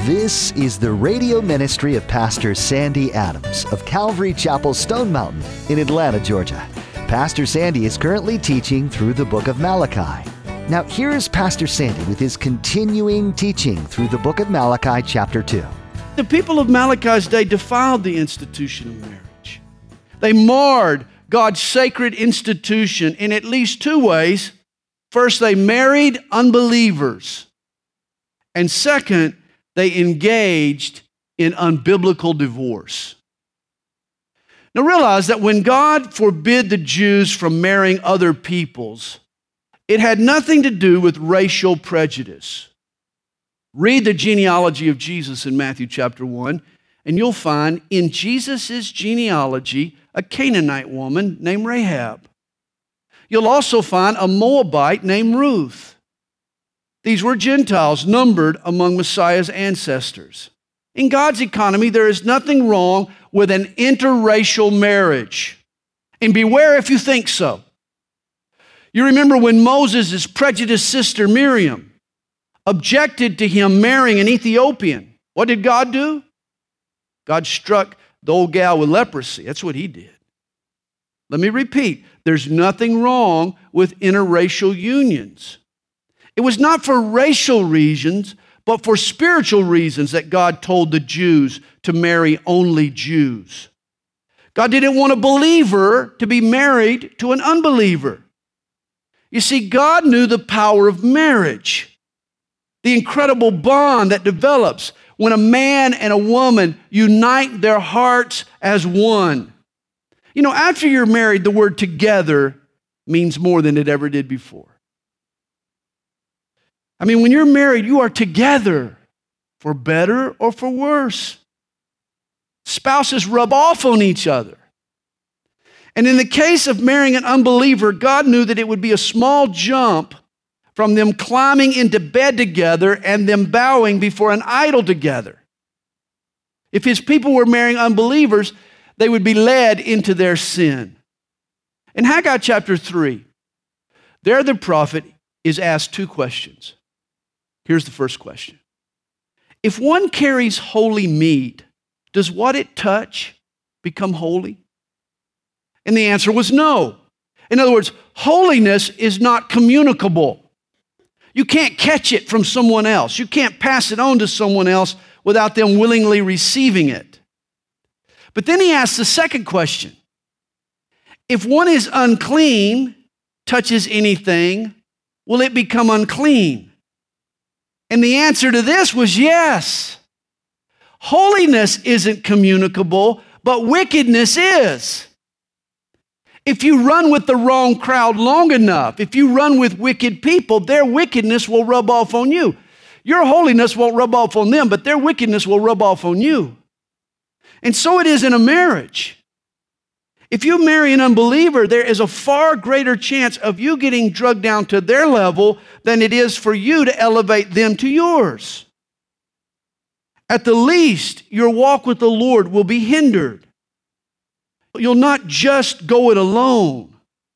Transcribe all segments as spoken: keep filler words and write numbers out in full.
This is the radio ministry of Pastor Sandy Adams of Calvary Chapel Stone Mountain in Atlanta, Georgia. Pastor Sandy is currently teaching through the book of Malachi. Now, here's Pastor Sandy with his continuing teaching through the book of Malachi, chapter two. The people of Malachi's day defiled the institution of marriage. They marred God's sacred institution in at least two ways. First, they married unbelievers. And second, they engaged in unbiblical divorce. Now realize that when God forbid the Jews from marrying other peoples, it had nothing to do with racial prejudice. Read the genealogy of Jesus in Matthew chapter one, and you'll find in Jesus' genealogy a Canaanite woman named Rahab. You'll also find a Moabite named Ruth. These were Gentiles numbered among Messiah's ancestors. In God's economy, there is nothing wrong with an interracial marriage. And beware if you think so. You remember when Moses' prejudiced sister Miriam objected to him marrying an Ethiopian. What did God do? God struck the old gal with leprosy. That's what he did. Let me repeat, there's nothing wrong with interracial unions. It was not for racial reasons, but for spiritual reasons that God told the Jews to marry only Jews. God didn't want a believer to be married to an unbeliever. You see, God knew the power of marriage, the incredible bond that develops when a man and a woman unite their hearts as one. You know, after you're married, the word together means more than it ever did before. I mean, when you're married, you are together for better or for worse. Spouses rub off on each other. And in the case of marrying an unbeliever, God knew that it would be a small jump from them climbing into bed together and them bowing before an idol together. If his people were marrying unbelievers, they would be led into their sin. In Haggai chapter three, there the prophet is asked two questions. Here's the first question. If one carries holy meat, does what it touch become holy? And the answer was no. In other words, holiness is not communicable. You can't catch it from someone else. You can't pass it on to someone else without them willingly receiving it. But then he asks the second question. If one is unclean, touches anything, will it become unclean? And the answer to this was yes. Holiness isn't communicable, but wickedness is. If you run with the wrong crowd long enough, if you run with wicked people, their wickedness will rub off on you. Your holiness won't rub off on them, but their wickedness will rub off on you. And so it is in a marriage. If you marry an unbeliever, there is a far greater chance of you getting drugged down to their level than it is for you to elevate them to yours. At the least, your walk with the Lord will be hindered. You'll not just go it alone.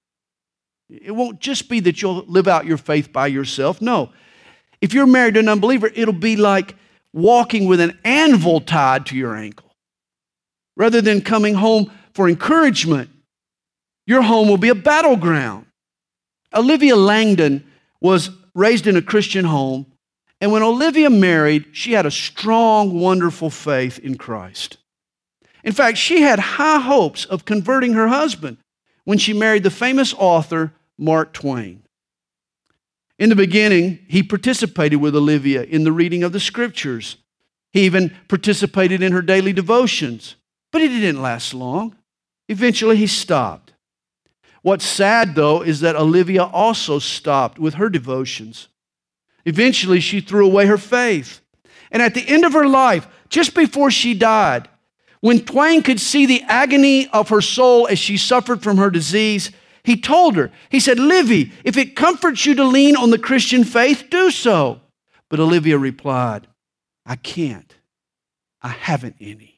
It won't just be that you'll live out your faith by yourself. No. If you're married to an unbeliever, it'll be like walking with an anvil tied to your ankle. Rather than coming home for encouragement, your home will be a battleground. Olivia Langdon was raised in a Christian home, and when Olivia married, she had a strong, wonderful faith in Christ. In fact, she had high hopes of converting her husband when she married the famous author Mark Twain. In the beginning, he participated with Olivia in the reading of the scriptures. He even participated in her daily devotions, but it didn't last long. Eventually, he stopped. What's sad, though, is that Olivia also stopped with her devotions. Eventually, she threw away her faith. And at the end of her life, just before she died, when Twain could see the agony of her soul as she suffered from her disease, he told her, he said, "Livy, if it comforts you to lean on the Christian faith, do so." But Olivia replied, "I can't. I haven't any."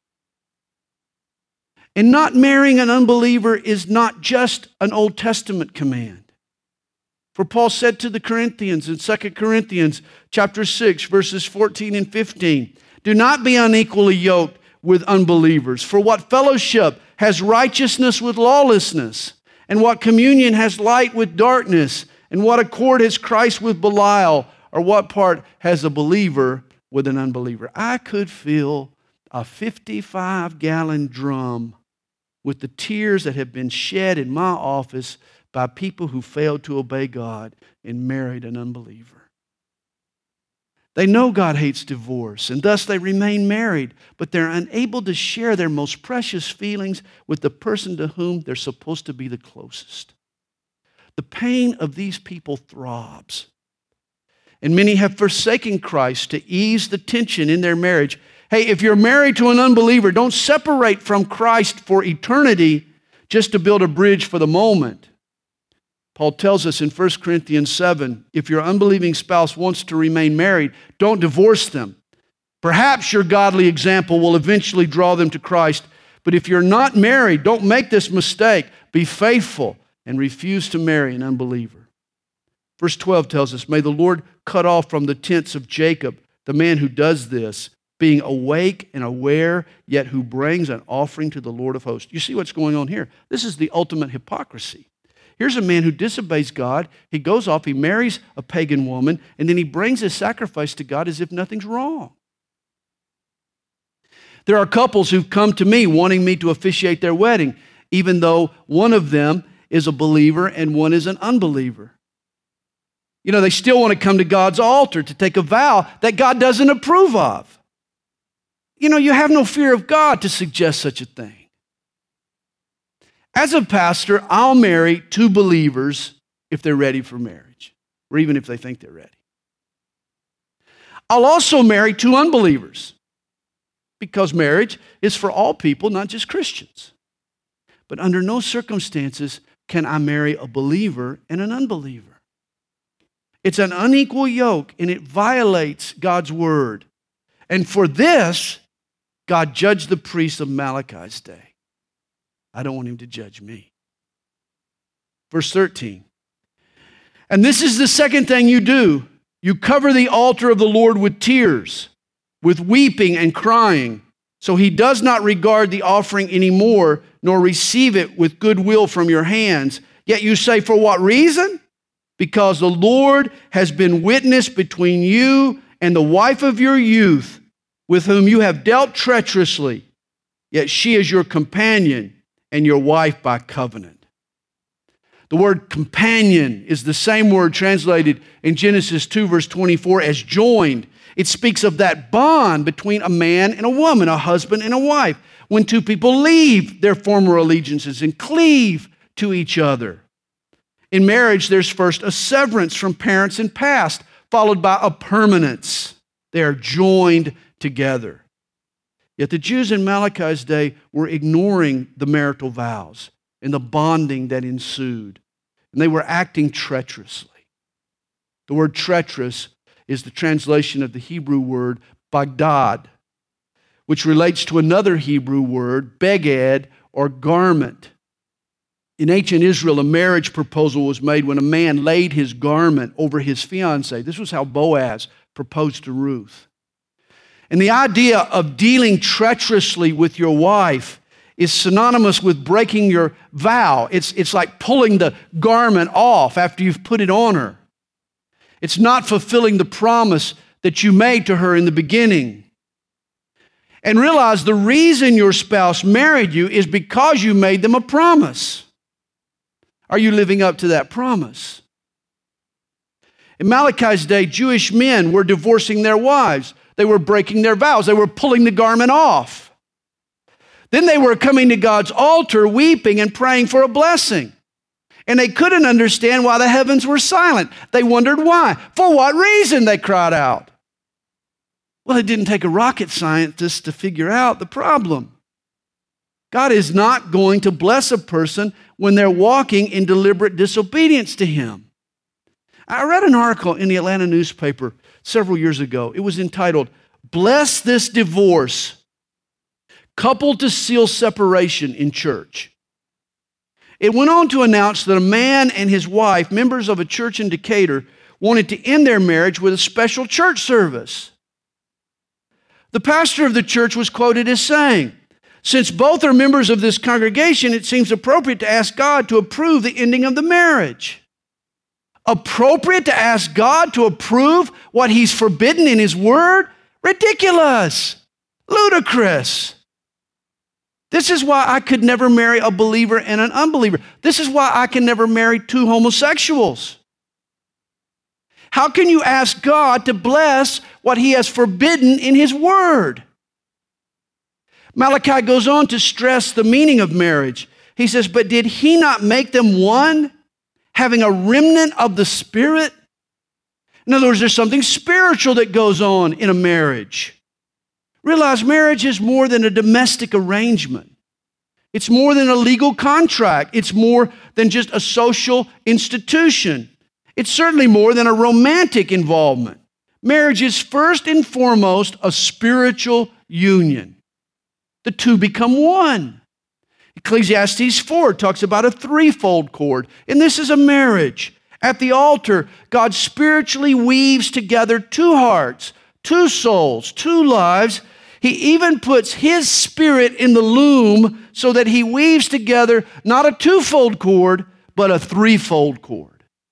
And not marrying an unbeliever is not just an Old Testament command. For Paul said to the Corinthians in Second Corinthians chapter six, verses fourteen and fifteen, Do not be unequally yoked with unbelievers. For what fellowship has righteousness with lawlessness? And what communion has light with darkness? And what accord has Christ with Belial? Or what part has a believer with an unbeliever? I could fill a fifty-five gallon drum with the tears that have been shed in my office by people who failed to obey God and married an unbeliever. They know God hates divorce, and thus they remain married, but they're unable to share their most precious feelings with the person to whom they're supposed to be the closest. The pain of these people throbs. And many have forsaken Christ to ease the tension in their marriage. Hey, if you're married to an unbeliever, don't separate from Christ for eternity just to build a bridge for the moment. Paul tells us in First Corinthians seven, if your unbelieving spouse wants to remain married, don't divorce them. Perhaps your godly example will eventually draw them to Christ, but if you're not married, don't make this mistake. Be faithful and refuse to marry an unbeliever. Verse twelve tells us, may the Lord cut off from the tents of Jacob the man who does this, being awake and aware, yet who brings an offering to the Lord of hosts. You see what's going on here? This is the ultimate hypocrisy. Here's a man who disobeys God. He goes off, he marries a pagan woman, and then he brings his sacrifice to God as if nothing's wrong. There are couples who've come to me wanting me to officiate their wedding, even though one of them is a believer and one is an unbeliever. You know, they still want to come to God's altar to take a vow that God doesn't approve of. You know, you have no fear of God to suggest such a thing. As a pastor, I'll marry two believers if they're ready for marriage, or even if they think they're ready. I'll also marry two unbelievers because marriage is for all people, not just Christians. But under no circumstances can I marry a believer and an unbeliever. It's an unequal yoke, and it violates God's word. And for this, God judged the priests of Malachi's day. I don't want him to judge me. Verse thirteen. And this is the second thing you do. You cover the altar of the Lord with tears, with weeping and crying. So he does not regard the offering anymore, nor receive it with goodwill from your hands. Yet you say, for what reason? Because the Lord has been witness between you and the wife of your youth, with whom you have dealt treacherously. Yet she is your companion and your wife by covenant. The word companion is the same word translated in Genesis two, verse twenty-four as joined. It speaks of that bond between a man and a woman, a husband and a wife, when two people leave their former allegiances and cleave to each other. In marriage, there's first a severance from parents and past, followed by a permanence. They are joined together. Yet the Jews in Malachi's day were ignoring the marital vows and the bonding that ensued, and they were acting treacherously. The word treacherous is the translation of the Hebrew word bagdad, which relates to another Hebrew word, beged, or garment. In ancient Israel, a marriage proposal was made when a man laid his garment over his fiancée. This was how Boaz proposed to Ruth. And the idea of dealing treacherously with your wife is synonymous with breaking your vow. It's, it's like pulling the garment off after you've put it on her. It's not fulfilling the promise that you made to her in the beginning. And realize the reason your spouse married you is because you made them a promise. Are you living up to that promise? In Malachi's day, Jewish men were divorcing their wives. They were breaking their vows. They were pulling the garment off. Then they were coming to God's altar, weeping and praying for a blessing. And they couldn't understand why the heavens were silent. They wondered why. For what reason, they cried out. Well, it didn't take a rocket scientist to figure out the problem. God is not going to bless a person when they're walking in deliberate disobedience to Him. I read an article in the Atlanta newspaper several years ago. It was entitled, "Bless This Divorce, Couple to Seal Separation in Church." It went on to announce that a man and his wife, members of a church in Decatur, wanted to end their marriage with a special church service. The pastor of the church was quoted as saying, "Since both are members of this congregation, it seems appropriate to ask God to approve the ending of the marriage." Appropriate to ask God to approve what He's forbidden in His Word? Ridiculous. Ludicrous. This is why I could never marry a believer and an unbeliever. This is why I can never marry two homosexuals. How can you ask God to bless what He has forbidden in His Word? Malachi goes on to stress the meaning of marriage. He says, "But did He not make them one, having a remnant of the Spirit?" In other words, there's something spiritual that goes on in a marriage. Realize marriage is more than a domestic arrangement. It's more than a legal contract. It's more than just a social institution. It's certainly more than a romantic involvement. Marriage is first and foremost a spiritual union. The two become one. Ecclesiastes four talks about a threefold cord, and this is a marriage. At the altar, God spiritually weaves together two hearts, two souls, two lives. He even puts His Spirit in the loom so that He weaves together not a twofold cord, but a threefold cord.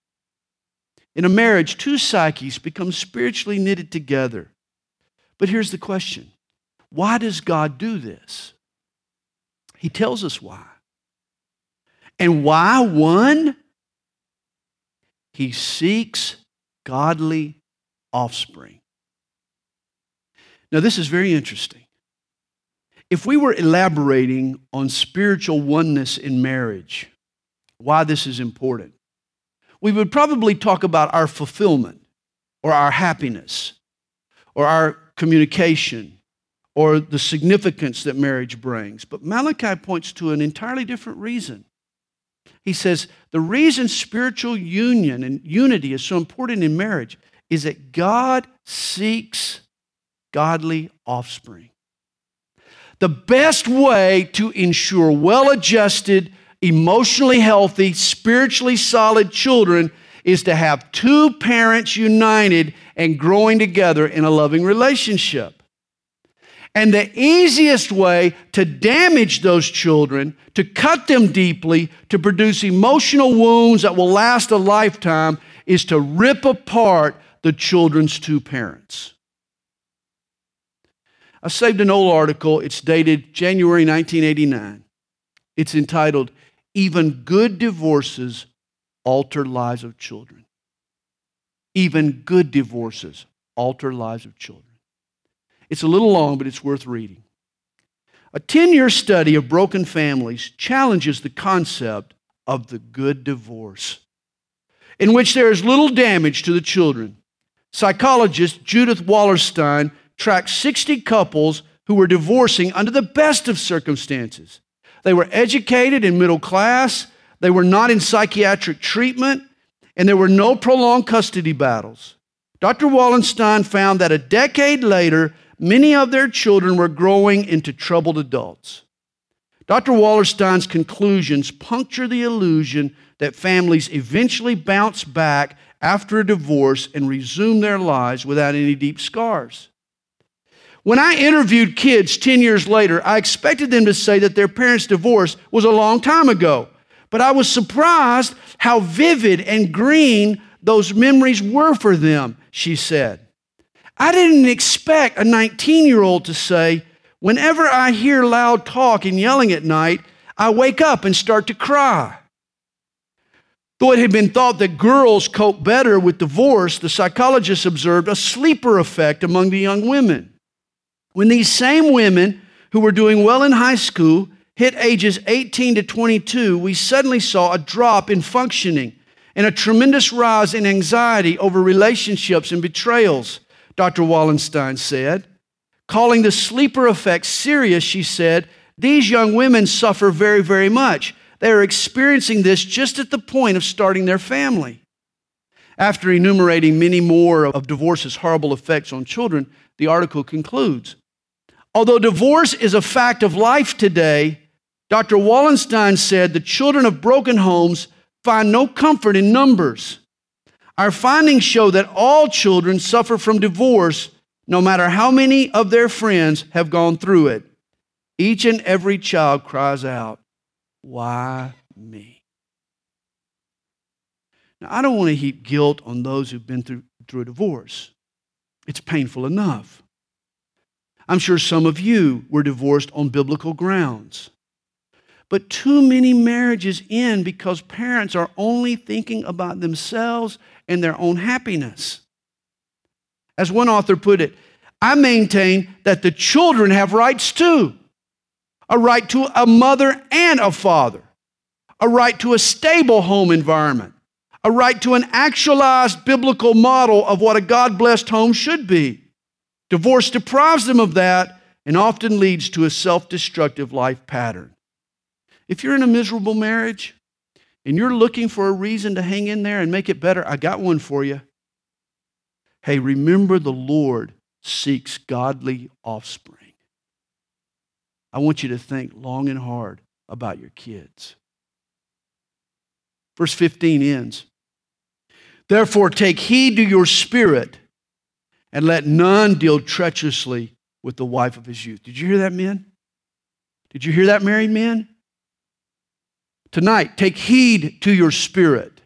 In a marriage, two psyches become spiritually knitted together. But here's the question. Why does God do this? He tells us why. And why one? He seeks godly offspring. Now, this is very interesting. If we were elaborating on spiritual oneness in marriage, why this is important, we would probably talk about our fulfillment or our happiness or our communication or the significance that marriage brings. But Malachi points to an entirely different reason. He says the reason spiritual union and unity is so important in marriage is that God seeks godly offspring. The best way to ensure well-adjusted, emotionally healthy, spiritually solid children is to have two parents united and growing together in a loving relationship. And the easiest way to damage those children, to cut them deeply, to produce emotional wounds that will last a lifetime, is to rip apart the children's two parents. I saved an old article. It's dated January nineteen eighty-nine. It's entitled, "Even Good Divorces Alter Lives of Children." Even good divorces alter lives of children. It's a little long, but it's worth reading. A ten-year study of broken families challenges the concept of the good divorce, in which there is little damage to the children. Psychologist Judith Wallerstein tracked sixty couples who were divorcing under the best of circumstances. They were educated and middle class, they were not in psychiatric treatment, and there were no prolonged custody battles. Doctor Wallenstein found that a decade later, many of their children were growing into troubled adults. Doctor Wallerstein's conclusions puncture the illusion that families eventually bounce back after a divorce and resume their lives without any deep scars. When I interviewed kids ten years later, I expected them to say that their parents' divorce was a long time ago. But I was surprised how vivid and green those memories were for them, she said. I didn't expect a nineteen-year-old to say, "Whenever I hear loud talk and yelling at night, I wake up and start to cry." Though it had been thought that girls cope better with divorce, the psychologists observed a sleeper effect among the young women. When these same women who were doing well in high school hit ages eighteen to twenty-two, we suddenly saw a drop in functioning and a tremendous rise in anxiety over relationships and betrayals, Doctor Wallenstein said. Calling the sleeper effect serious, she said, "These young women suffer very, very much. They are experiencing this just at the point of starting their family." After enumerating many more of divorce's horrible effects on children, the article concludes, although divorce is a fact of life today, Doctor Wallenstein said the children of broken homes find no comfort in numbers. Our findings show that all children suffer from divorce, no matter how many of their friends have gone through it, each and every child cries out, "Why me?" Now, I don't want to heap guilt on those who've been through, through a divorce. It's painful enough. I'm sure some of you were divorced on biblical grounds. But too many marriages end because parents are only thinking about themselves and their own happiness. As one author put it, I maintain that the children have rights too. A right to a mother and a father. A right to a stable home environment. A right to an actualized biblical model of what a God-blessed home should be. Divorce deprives them of that and often leads to a self-destructive life pattern. If you're in a miserable marriage and you're looking for a reason to hang in there and make it better, I got one for you. Hey, remember the Lord seeks godly offspring. I want you to think long and hard about your kids. Verse fifteen ends. Therefore, take heed to your spirit and let none deal treacherously with the wife of his youth. Did you hear that, men? Did you hear that, married men? Tonight, take heed to your spirit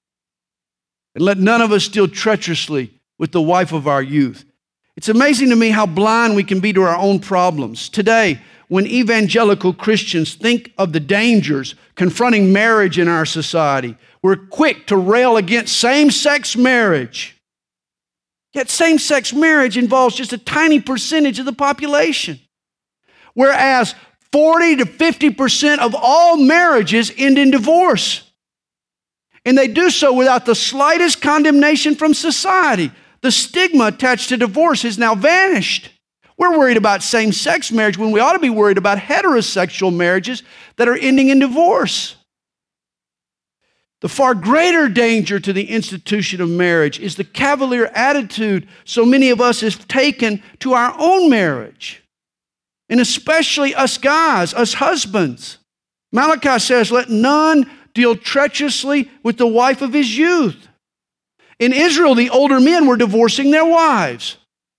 and let none of us deal treacherously with the wife of our youth. It's amazing to me how blind we can be to our own problems. Today, when evangelical Christians think of the dangers confronting marriage in our society, we're quick to rail against same-sex marriage. Yet same-sex marriage involves just a tiny percentage of the population. Whereas forty to fifty percent of all marriages end in divorce. And they do so without the slightest condemnation from society. The stigma attached to divorce has now vanished. We're worried about same-sex marriage when we ought to be worried about heterosexual marriages that are ending in divorce. The far greater danger to the institution of marriage is the cavalier attitude so many of us have taken to our own marriage. And especially us guys, us husbands. Malachi says, let none deal treacherously with the wife of his youth. In Israel, the older men were divorcing their wives.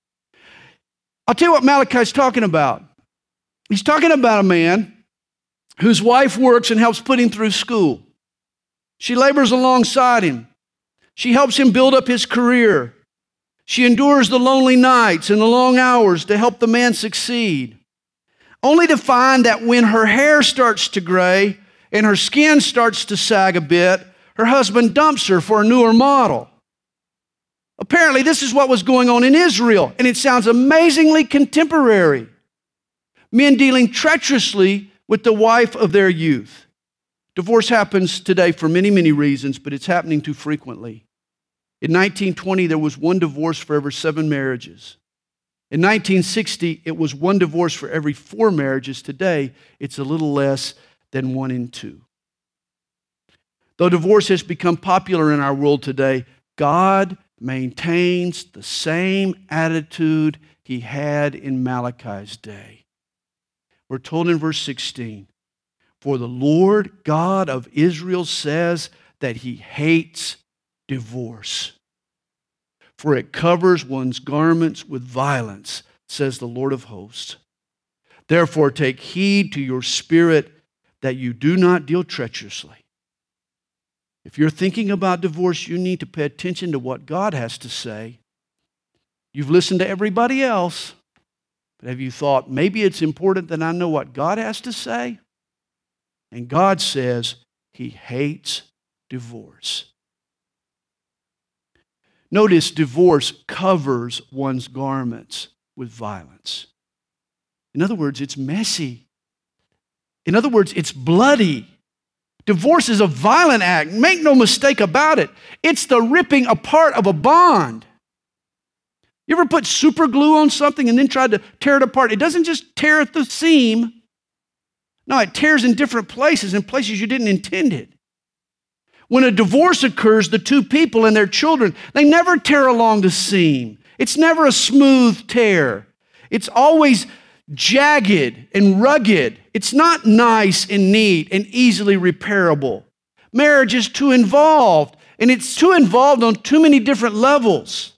I'll tell you what Malachi's talking about. He's talking about a man whose wife works and helps put him through school. She labors alongside him. She helps him build up his career. She endures the lonely nights and the long hours to help the man succeed. Only to find that when her hair starts to gray and her skin starts to sag a bit, her husband dumps her for a newer model. Apparently, this is what was going on in Israel, and it sounds amazingly contemporary. Men dealing treacherously with the wife of their youth. Divorce happens today for many, many reasons, but it's happening too frequently. In nineteen twenty, there was one divorce for every seven marriages. In nineteen sixty, it was one divorce for every four marriages. Today, it's a little less than one in two. Though divorce has become popular in our world today, God maintains the same attitude he had in Malachi's day. We're told in verse sixteen, for the Lord God of Israel says that he hates divorce. For it covers one's garments with violence, says the Lord of hosts. Therefore, take heed to your spirit that you do not deal treacherously. If you're thinking about divorce, you need to pay attention to what God has to say. You've listened to everybody else, but have you thought, maybe it's important that I know what God has to say? And God says he hates divorce. Notice divorce covers one's garments with violence. In other words, it's messy. In other words, it's bloody. Divorce is a violent act. Make no mistake about it. It's the ripping apart of a bond. You ever put super glue on something and then tried to tear it apart? It doesn't just tear at the seam. No, it tears in different places, in places you didn't intend it. When a divorce occurs, the two people and their children, they never tear along the seam. It's never a smooth tear. It's always jagged and rugged. It's not nice and neat and easily repairable. Marriage is too involved, and it's too involved on too many different levels.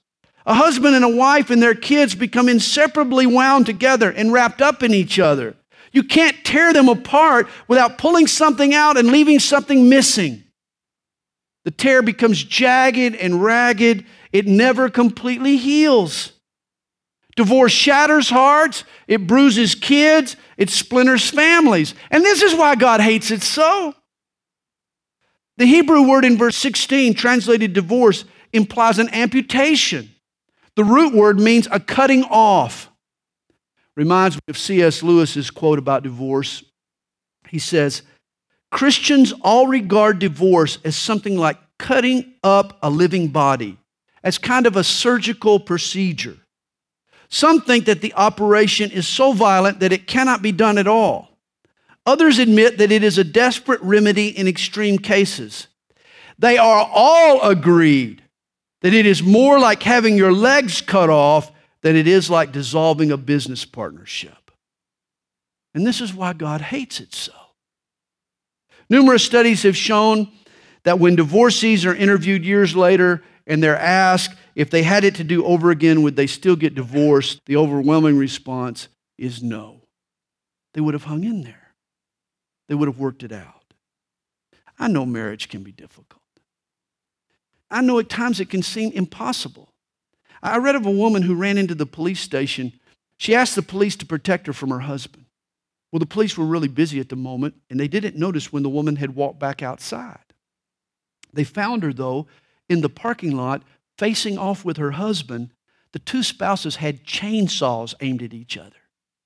A husband and a wife and their kids become inseparably wound together and wrapped up in each other. You can't tear them apart without pulling something out and leaving something missing. The tear becomes jagged and ragged. It never completely heals. Divorce shatters hearts. It bruises kids. It splinters families. And this is why God hates it so. The Hebrew word in verse sixteen, translated divorce, implies an amputation. The root word means a cutting off. Reminds me of C S Lewis's quote about divorce. He says, Christians all regard divorce as something like cutting up a living body, as kind of a surgical procedure. Some think that the operation is so violent that it cannot be done at all. Others admit that it is a desperate remedy in extreme cases. They are all agreed that it is more like having your legs cut off than it is like dissolving a business partnership. And this is why God hates it so. Numerous studies have shown that when divorcees are interviewed years later and they're asked if they had it to do over again, would they still get divorced? The overwhelming response is no. They would have hung in there. They would have worked it out. I know marriage can be difficult. I know at times it can seem impossible. I read of a woman who ran into the police station. She asked the police to protect her from her husband. Well, the police were really busy at the moment, and they didn't notice when the woman had walked back outside. They found her, though, in the parking lot, facing off with her husband. The two spouses had chainsaws aimed at each other.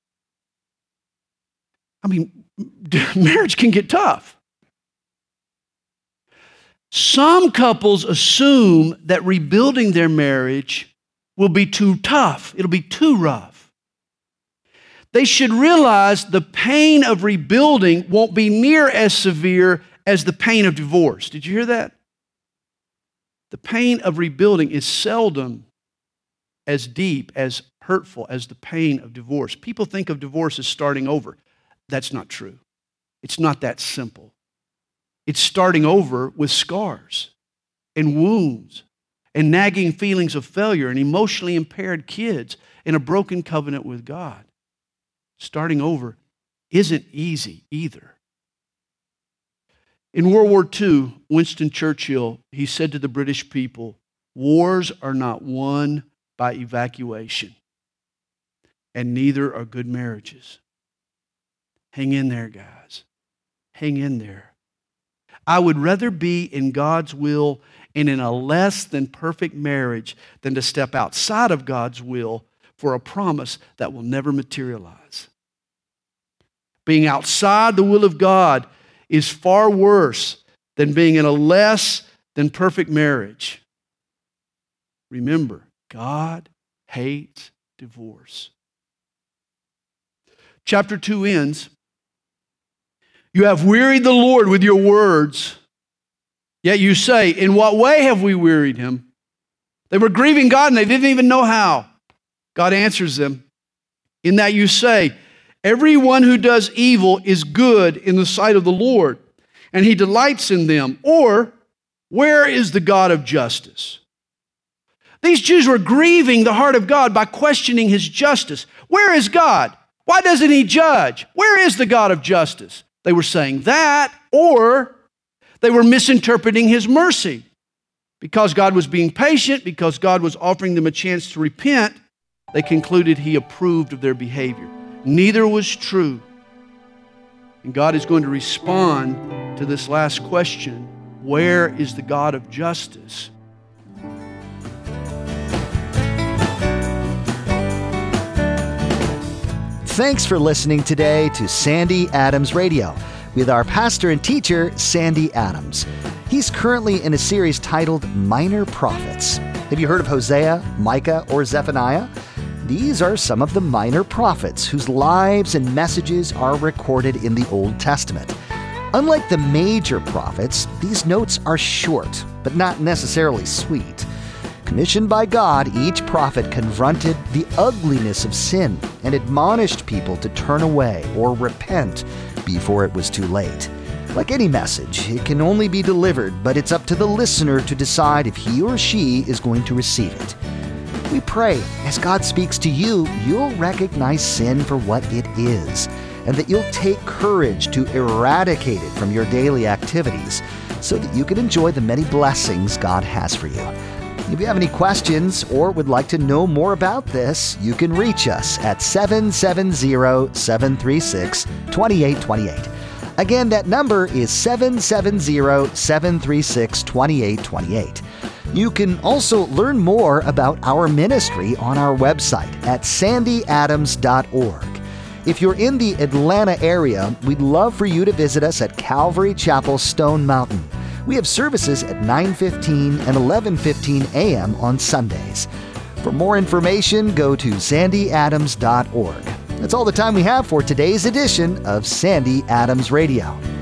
I mean, marriage can get tough. Some couples assume that rebuilding their marriage will be too tough. It'll be too rough. They should realize the pain of rebuilding won't be near as severe as the pain of divorce. Did you hear that? The pain of rebuilding is seldom as deep, as hurtful as the pain of divorce. People think of divorce as starting over. That's not true. It's not that simple. It's starting over with scars and wounds and nagging feelings of failure and emotionally impaired kids and a broken covenant with God. Starting over isn't easy either. In World War Two, Winston Churchill, he said to the British people, wars are not won by evacuation, and neither are good marriages. Hang in there, guys. Hang in there. I would rather be in God's will and in a less than perfect marriage than to step outside of God's will for a promise that will never materialize. Being outside the will of God is far worse than being in a less than perfect marriage. Remember, God hates divorce. Chapter two ends, you have wearied the Lord with your words, yet you say, in what way have we wearied him? They were grieving God and they didn't even know how. God answers them in that you say, everyone who does evil is good in the sight of the Lord, and he delights in them. Or, where is the God of justice? These Jews were grieving the heart of God by questioning his justice. Where is God? Why doesn't he judge? Where is the God of justice? They were saying that, or they were misinterpreting his mercy. Because God was being patient, because God was offering them a chance to repent, they concluded he approved of their behavior. Neither was true. And God is going to respond to this last question, where is the God of justice? Thanks for listening today to Sandy Adams Radio with our pastor and teacher, Sandy Adams. He's currently in a series titled Minor Prophets. Have you heard of Hosea, Micah, or Zephaniah? These are some of the minor prophets whose lives and messages are recorded in the Old Testament. Unlike the major prophets, these notes are short, but not necessarily sweet. Commissioned by God, each prophet confronted the ugliness of sin and admonished people to turn away or repent before it was too late. Like any message, it can only be delivered, but it's up to the listener to decide if he or she is going to receive it. We pray as God speaks to you, you'll recognize sin for what it is, and that you'll take courage to eradicate it from your daily activities so that you can enjoy the many blessings God has for you. If you have any questions or would like to know more about this, you can reach us at seven seven zero, seven three six, two eight two eight. Again, that number is seven seven zero, seven three six, two eight two eight. You can also learn more about our ministry on our website at sandy adams dot org. If you're in the Atlanta area, we'd love for you to visit us at Calvary Chapel Stone Mountain. We have services at nine fifteen and eleven fifteen a.m. on Sundays. For more information, go to sandy adams dot org. That's all the time we have for today's edition of Sandy Adams Radio.